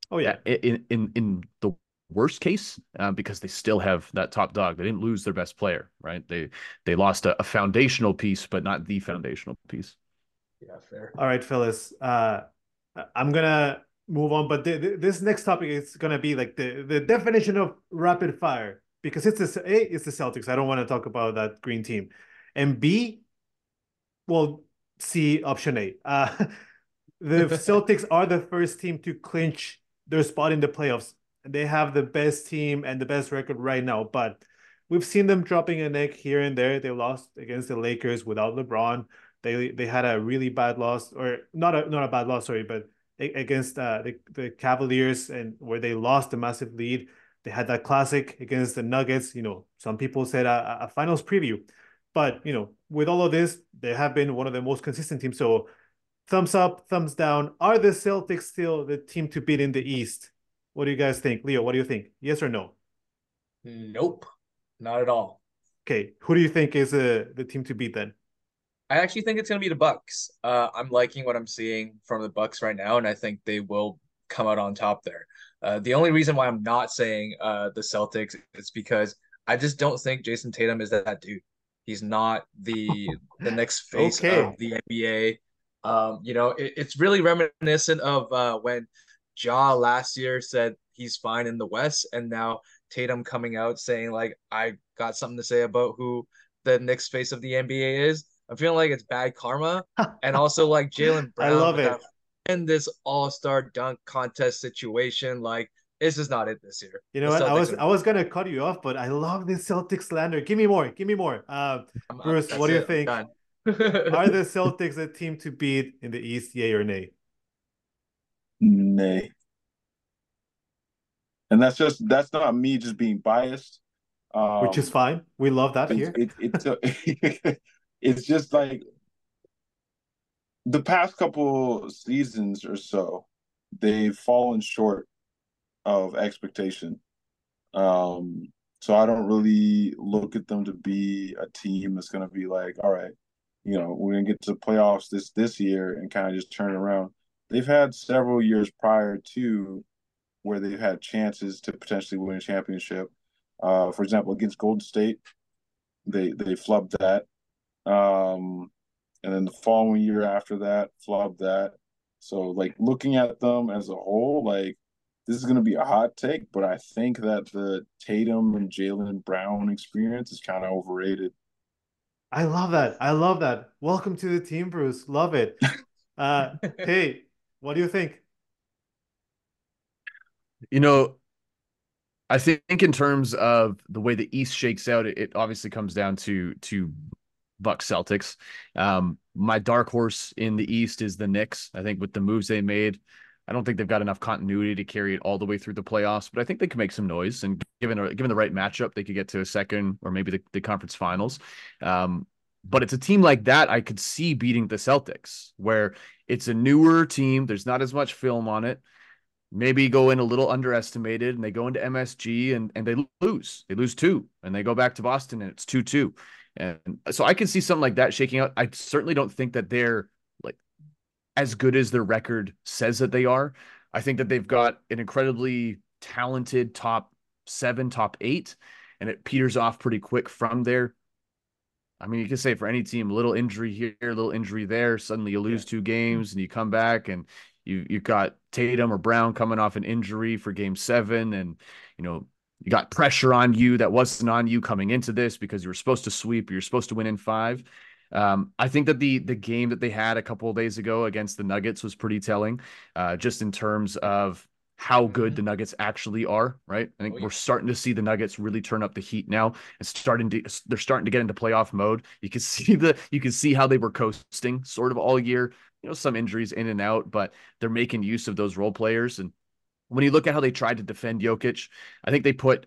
the worst case, because they still have that top dog. They didn't lose their best player, right? They lost a foundational piece, but not the foundational piece. Yeah, fair. All right, fellas. I'm gonna move on, but this next topic is gonna be like the definition of rapid fire, because it's the Celtics. I don't want to talk about that green team, and B, well, C, option A. The Celtics are the first team to clinch their spot in the playoffs. They have the best team and the best record right now, but we've seen them dropping a neck here and there. They lost against the Lakers without LeBron. They had a really bad loss, or not a bad loss, sorry, but against the Cavaliers, and where they lost a massive lead. They had that classic against the Nuggets. Some people said a finals preview, but with all of this, they have been one of the most consistent teams. So thumbs up, thumbs down. Are the Celtics still the team to beat in the East? What do you guys think? Leo, what do you think? Yes or no? Nope, not at all. Okay, who do you think is the team to beat then? I actually think it's going to be the Bucks. I'm liking what I'm seeing from the Bucks right now, and I think they will come out on top there. The only reason why I'm not saying the Celtics is because I just don't think Jason Tatum is that dude. He's not the next face of the NBA. It's really reminiscent of when Ja last year said he's fine in the West, and now Tatum coming out saying like, I got something to say about who the next face of the NBA is. I'm feeling like it's bad karma, and also like Jaylen Brown. I love it. In this all-star dunk contest situation, like it's just not it this year. You know what? I was gonna cut you off, but I love this Celtics slander. Give me more. Give me more. Bruce, what do you think? Are the Celtics a team to beat in the East? Yay or nay? Nay. And that's not me just being biased. Which is fine. We love that here. It's just like the past couple seasons or so, they've fallen short of expectation. So I don't really look at them to be a team that's going to be like, all right, we're going to get to the playoffs this year and kind of just turn it around. They've had several years prior to where they've had chances to potentially win a championship. For example, against Golden State, they flubbed that. And then the following year after that, flubbed that. So like looking at them as a whole, like this is going to be a hot take, but I think that the Tatum and Jaylen Brown experience is kind of overrated. I love that. I love that. Welcome to the team, Bruce. Love it. Hey, what do you think? You know, I think in terms of the way the East shakes out, it obviously comes down to Bucks Celtics. My dark horse in the East is the Knicks. I think with the moves they made, I don't think they've got enough continuity to carry it all the way through the playoffs, but I think they can make some noise. And given the right matchup, they could get to a second or maybe the conference finals. But it's a team like that I could see beating the Celtics, where it's a newer team. There's not as much film on it. Maybe go in a little underestimated and they go into MSG and they lose. They lose two and they go back to Boston and it's 2-2. And so I can see something like that shaking out. I certainly don't think that they're like as good as their record says that they are. I think that they've got an incredibly talented top 7, top 8, and it peters off pretty quick from there. I mean, you can say for any team, a little injury here, a little injury there. Suddenly you lose 2 games and you come back and you've got Tatum or Brown coming off an injury for game 7. And, you got pressure on you that wasn't on you coming into this because you were supposed to sweep, you're supposed to win in 5. I think that the game that they had a couple of days ago against the Nuggets was pretty telling, just in terms of how good the Nuggets actually are, right? I think we're starting to see the Nuggets really turn up the heat now. They're starting to get into playoff mode. You can see how they were coasting sort of all year. Some injuries in and out, but they're making use of those role players. And when you look at how they tried to defend Jokic, I think they put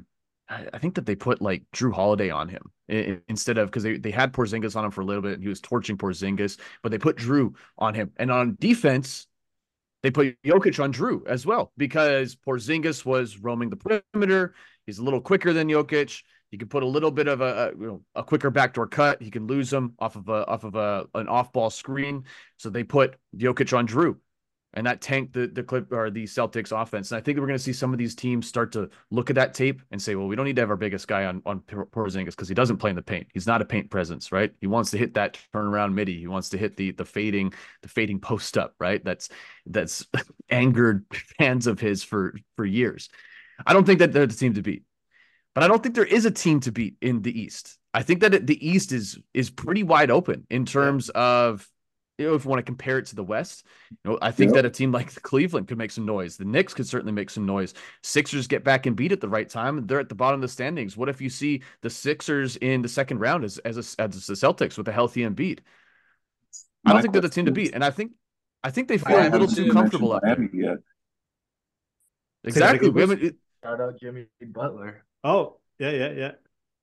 like Drew Holiday on him instead of, because they had Porzingis on him for a little bit and he was torching Porzingis, but they put Drew on him. And on defense, they put Jokic on Drew as well because Porzingis was roaming the perimeter. He's a little quicker than Jokic. You can put a little bit of a quicker backdoor cut. He can lose him off of an off ball screen. So they put Jokic on Drew, and that tanked the clip or the Celtics offense. And I think we're going to see some of these teams start to look at that tape and say, well, we don't need to have our biggest guy on Porzingis because he doesn't play in the paint. He's not a paint presence, right? He wants to hit that turnaround midi. He wants to hit the fading post up, right? That's angered fans of his for years. I don't think that they're the team to beat, but I don't think there is a team to beat in the East. I think that the East is pretty wide open in terms of, if you want to compare it to the West, I think that a team like Cleveland could make some noise. The Knicks could certainly make some noise. Sixers get back and beat at the right time. They're at the bottom of the standings. What if you see the Sixers in the second round as the Celtics with a healthy Embiid? I don't think they're the team to beat, and I think they feel a little too comfortable up there. Yet. Exactly. We haven't. Shout out Jimmy Butler. Oh, yeah.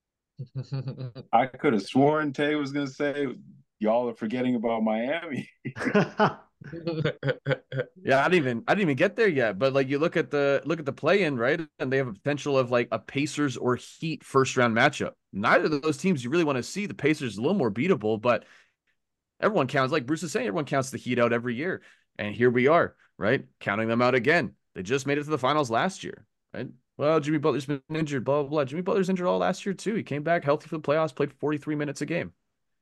I could have sworn Tay was going to say, y'all are forgetting about Miami. Yeah, I didn't even get there yet. But like you look at the play-in, right? And they have a potential of like a Pacers or Heat first-round matchup. Neither of those teams you really want to see. The Pacers a little more beatable, but everyone counts, like Bruce is saying, everyone counts the Heat out every year. And here we are, right? Counting them out again. They just made it to the finals last year, right? Well, Jimmy Butler's been injured, blah, blah, blah. Jimmy Butler's injured all last year, too. He came back healthy for the playoffs, played 43 minutes a game.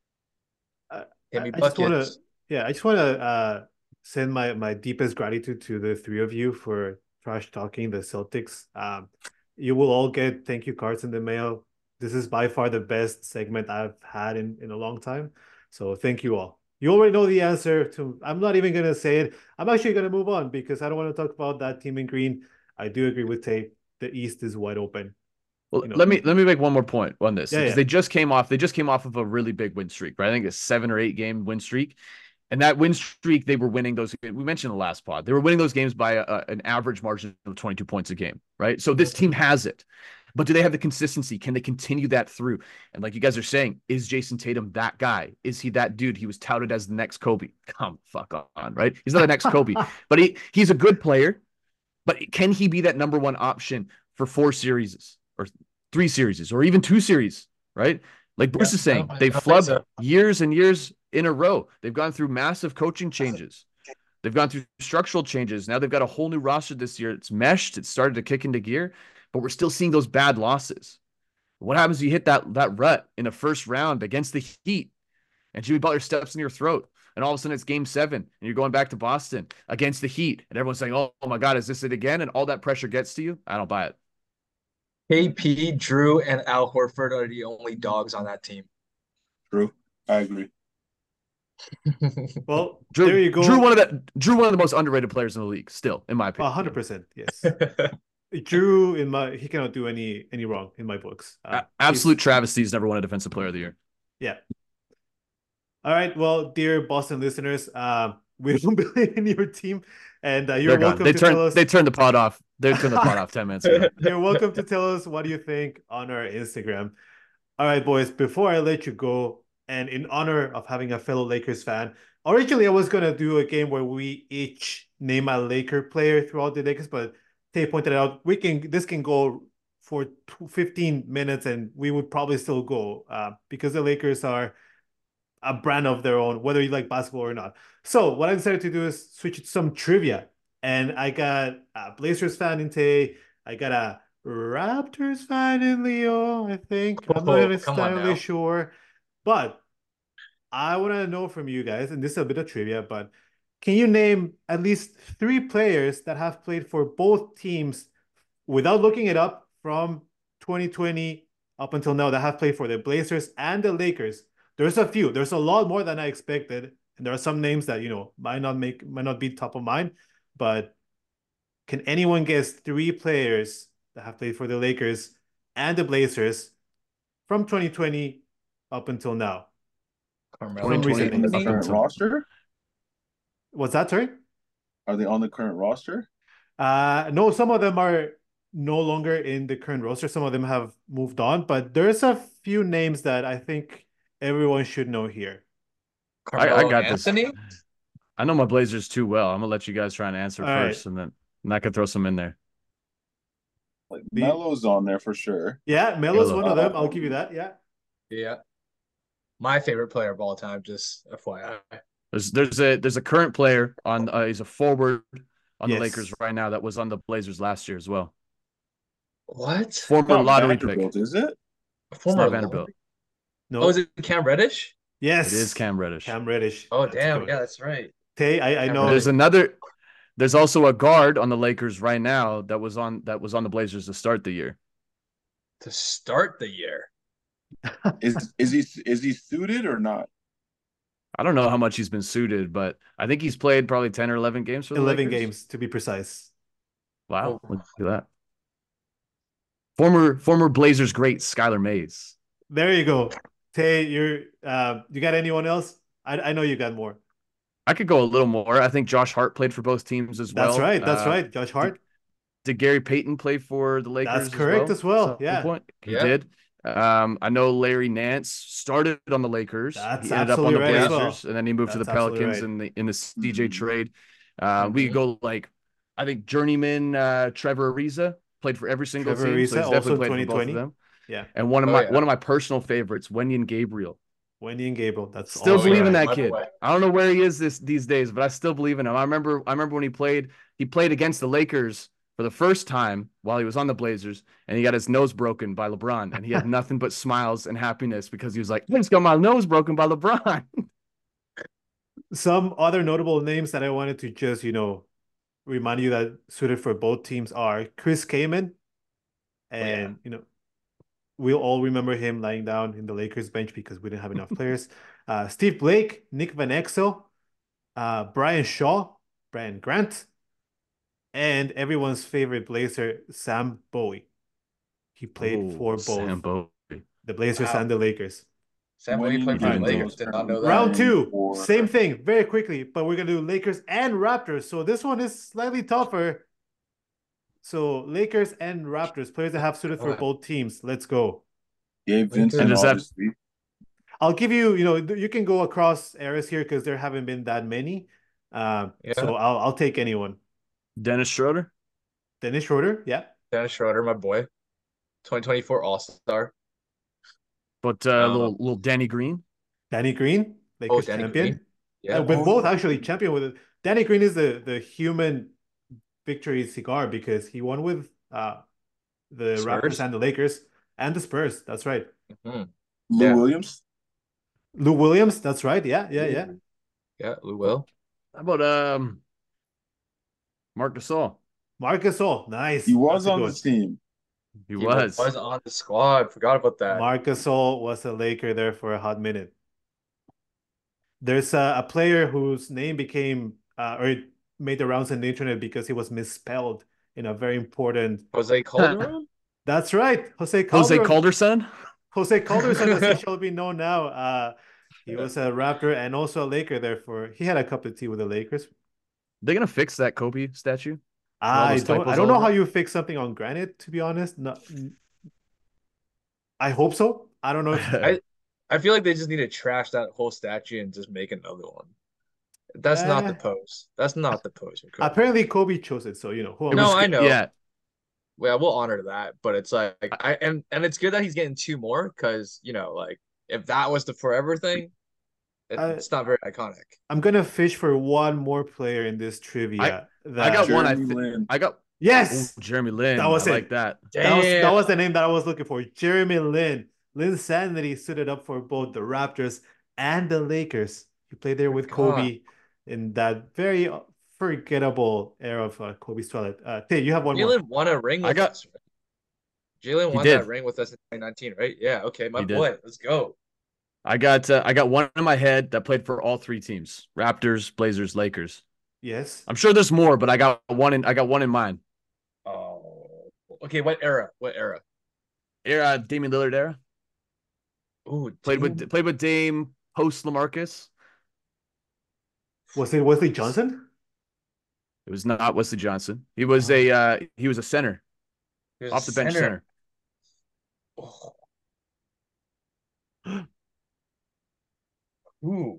I just want to send my deepest gratitude to the 3 of you for trash talking the Celtics. You will all get thank you cards in the mail. This is by far the best segment I've had in a long time. So thank you all. You already know the answer to. I'm not even going to say it. I'm actually going to move on because I don't want to talk about that team in green. I do agree with Tate. The East is wide open. Well, let me make one more point on this because yeah. they just came off of a really big win streak, right? I think a 7 or 8 game win streak, and that win streak they were winning those. We mentioned in the last pod they were winning those games by an average margin of 22 points a game, right? So this team has it, but do they have the consistency? Can they continue that through? And like you guys are saying, is Jason Tatum that guy? Is he that dude? He was touted as the next Kobe. Come fuck on, right? He's not the next Kobe, but he's a good player. But can he be that number 1 option for 4 series or 3 series or even 2 series, right? Like Bruce is saying, I they've don't think flubbed so. years and years in a row. They've gone through massive coaching changes. They've gone through structural changes. Now they've got a whole new roster this year. It's meshed. It's started to kick into gear, but we're still seeing those bad losses. What happens if you hit that rut in the first round against the Heat and Jimmy Butler steps in your throat? And all of a sudden it's game 7 and you're going back to Boston against the Heat. And everyone's saying, oh my God, is this it again? And all that pressure gets to you. I don't buy it. KP, Drew, and Al Horford are the only dogs on that team. True. I agree. Well, there you go. Drew, one of the most underrated players in the league, still, in my opinion. 100%, yes. Drew, he cannot do any wrong in my books. Absolute travesty. He's never won a Defensive Player of the Year. Yeah. All right. Well, dear Boston listeners, we don't believe in your team, and you're welcome to tell us. They turned the pod off. They turned the pod off 10 minutes ago. You're welcome to tell us what you think on our Instagram. All right, boys. Before I let you go, and in honor of having a fellow Lakers fan, originally I was gonna do a game where we each name a Laker player throughout the Lakers, but Tay pointed out this can go for 15 minutes, and we would probably still go because the Lakers are a brand of their own, whether you like basketball or not. So what I decided to do is switch it to some trivia. And I got a Blazers fan in Tay. I got a Raptors fan in Leo, I think. I'm not entirely sure. But I want to know from you guys, and this is a bit of trivia, but can you name at least 3 players that have played for both teams without looking it up from 2020 up until now that have played for the Blazers and the Lakers? There's a few. There's a lot more than I expected, and there are some names that might not be top of mind. But can anyone guess 3 players that have played for the Lakers and the Blazers from 2020 up until now? Carmelo. 2020 on the current roster? What's that, sorry? Are they on the current roster? No, some of them are no longer in the current roster. Some of them have moved on, but there's a few names that I think everyone should know here. I got Anthony? This. I know my Blazers too well. I'm gonna let you guys try and answer first, and then I can throw some in there. Like Melo's on there for sure. Yeah, Melo's one of them. I'll give you that. Yeah. Yeah. My favorite player of all time, just FYI. There's a current player on he's a forward on the Lakers right now that was on the Blazers last year as well. What? Former lottery pick. Is it? Former Vanderbilt. No. Oh, is it Cam Reddish? Yes. It is Cam Reddish. Cam Reddish. Oh, damn. Good. Yeah, that's right. Tay, I know. There's also a guard on the Lakers right now that was on the Blazers to start the year. To start the year. Is he suited or not? I don't know how much he's been suited, but I think he's played probably 10 or 11 games for the 11 Lakers. games to be precise. Wow, look at that. Former Blazers great Skylar Mays. There you go. Tay, you got anyone else? I know you got more. I could go a little more. I think Josh Hart played for both teams as well. That's right. Josh Hart. Did Gary Payton play for the Lakers? That's correct as well. Yeah. He did. I know Larry Nance started on the Lakers. That's he ended up on the Blazers, well. and then he moved to the Pelicans in the CJ trade. We could go like I think journeyman Trevor Ariza played for every single team. Ariza, so he's definitely played for both of them. Yeah. And one of my personal favorites, Wenyen Gabriel. Wenyen Gabriel. That's still believe in that kid. I don't know where he is these days, but I still believe in him. I remember when he played against the Lakers for the first time while he was on the Blazers, and he got his nose broken by LeBron, and he had nothing but smiles and happiness because he was like, I just got my nose broken by LeBron. Some other notable names that I wanted to just, remind you that suited for both teams are Chris Kaman, and, we'll all remember him lying down in the Lakers bench because we didn't have enough players. Steve Blake, Nick Van Exel, Brian Shaw, Brian Grant, and everyone's favorite Blazer, Sam Bowie. He played for both the Blazers and the Lakers. Sam Bowie played for the Lakers. Did not know that. Round 2, same thing, very quickly, but we're going to do Lakers and Raptors. So this one is slightly tougher. So Lakers and Raptors, players that have suited for both teams. Let's go. Gabe Vincent, obviously. I'll give you, you can go across eras here because there haven't been that many. So I'll take anyone. Dennis Schroeder? Dennis Schroeder, yeah. Dennis Schroeder, my boy. 2024 All-Star. But Um, little Danny Green. Danny Green, Lakers Danny champion. Green. Yeah. With both actually champion with it. Danny Green is the human victory cigar because he won with the Spurs. Raptors and the Lakers and the Spurs. That's right. Mhm. Lou Yeah. Williams. Lou Williams. That's right. Yeah. Yeah, Lou Will. How about Marc Gasol? Marc Gasol. Nice. He was That's a on good the team. He was was. on the squad. Forgot about that. Marc Gasol was a Laker there for a hot minute. There's a player whose name became or it made the rounds on the internet because he was misspelled in a very important. Jose Calderon? That's right, Jose Jose Calderon. Calderson? Jose Calderon, as he shall be known now. He was a Raptor and also a Laker there for. He had a cup of tea with the Lakers. They gonna fix that Kobe statue? all I those don't. typos I don't all know over how it? you fix something on granite. To be honest, no. I hope so. I don't know if I feel like they just need to trash that whole statue and just make another one. That's not the pose. That's not the pose for Kobe. apparently Kobe chose it. So who am It No, was I good- know. Yeah, Well, we'll honor that, but it's like and it's good that he's getting two more because like if that was the forever thing, it's not very iconic. I'm gonna fish for one more player in this trivia. I got one. Jeremy Lin. I got Yes, Jeremy Lin. That was I it. like that. that was the name that I was looking for. Jeremy Lin. Linsanity stood it up for both the Raptors and the Lakers. He played there with Kobe in that very forgettable era of Kobe's twilight. Tay, you have one more. Jalen won a ring with us. Right? Jalen won did. that ring with us in 2019, right? Yeah. Okay, my He did. boy. Let's go. I got one in my head that played for all three teams: Raptors, Blazers, Lakers. Yes. I'm sure there's more, but I got one in mind. Oh, okay. What era? Era Damian Lillard era. Ooh, Played with Dame post LaMarcus. Was it Wesley Johnson? It was not Wesley Johnson. He was a center, He was off a the bench center. Oh. Ooh.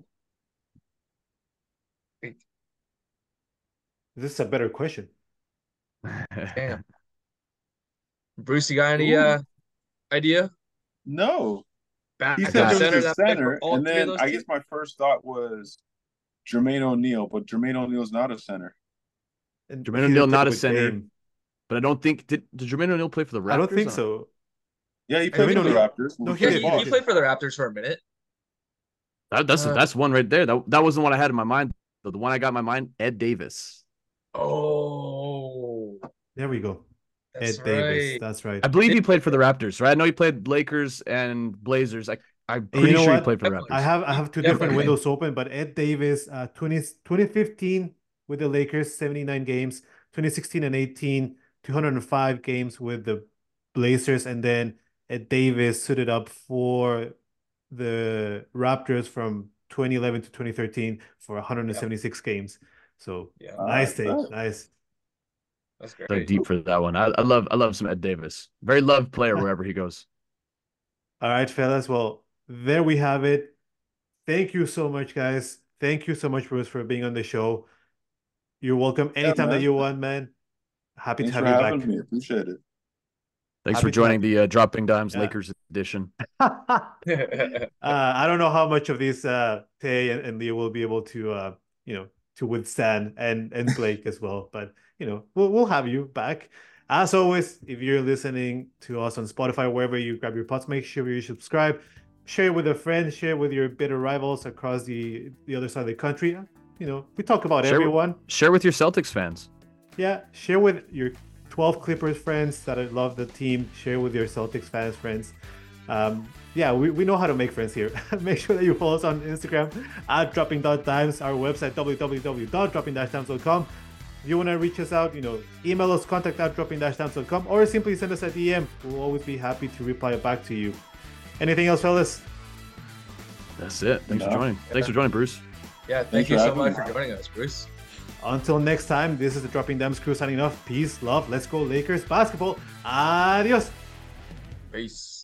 This is a better question. Damn. Bruce, you got any Ooh. idea? No. Back He to said center there was a that played center, for all and three of then those I teams? guess my first thought was Jermaine O'Neal, but Jermaine O'Neal's not a center. And Jermaine he O'Neal, played not a with center. Dame. But I don't think did Jermaine O'Neal play for the Raptors? I don't think or not? so. Yeah, he played Jermaine for the O'Neal- Raptors. No, with he Yeah, did. Chris he Bosh. played for the Raptors for a minute. That's one right there. That wasn't what I had in my mind. The one I got in my mind, Ed Davis. Oh, There we go. that's Ed Davis. right. That's right. I believe he played for the Raptors, right? I know he played Lakers and Blazers. I'm pretty know sure he what? played for the Definitely. Raptors. I have two Yeah, different okay. windows open, but Ed Davis, 2015 with the Lakers, 79 games, 2016 and 18, 205 games with the Blazers, and then Ed Davis suited up for the Raptors from 2011 to 2013 for 176 games. So Yeah, nice take, bet. nice. that's Dug great. deep for that one. I love some Ed Davis. Very loved player wherever he goes. All right, fellas. Well, there we have it. Thank you so much, guys. Thank you so much, Bruce, for being on the show. You're welcome anytime that man. you want, man. Happy Thanks to for have you having back. me. Appreciate it. Thanks Happy for to joining have the Dropping Dimes Yeah. Lakers edition. I don't know how much of these Tay and Leo will be able to to withstand and Blake as well. But we'll have you back. As always, if you're listening to us on Spotify, wherever you grab your pods, make sure you subscribe, share it with a friend, share it with your bitter rivals across the other side of the country. We talk about everyone. Share with your Celtics fans. Yeah, share with your 12 Clippers friends that love the team. Share with your Celtics fans friends. Yeah, we know how to make friends here. Make sure that you follow us on Instagram at dropping.times, our website www.dropping-times.com. If you want to reach us out, email us contact@dropping-times.com or simply send us a DM. We'll always be happy to reply back to you. Anything else, fellas? That's it. Thanks for Yeah. joining. Thanks for joining, Bruce. Yeah, thank Thanks you for so having much me. for joining us, Bruce. Until next time, this is the Dropping Dimes crew signing off. Peace, love, let's go Lakers basketball. Adios. Peace.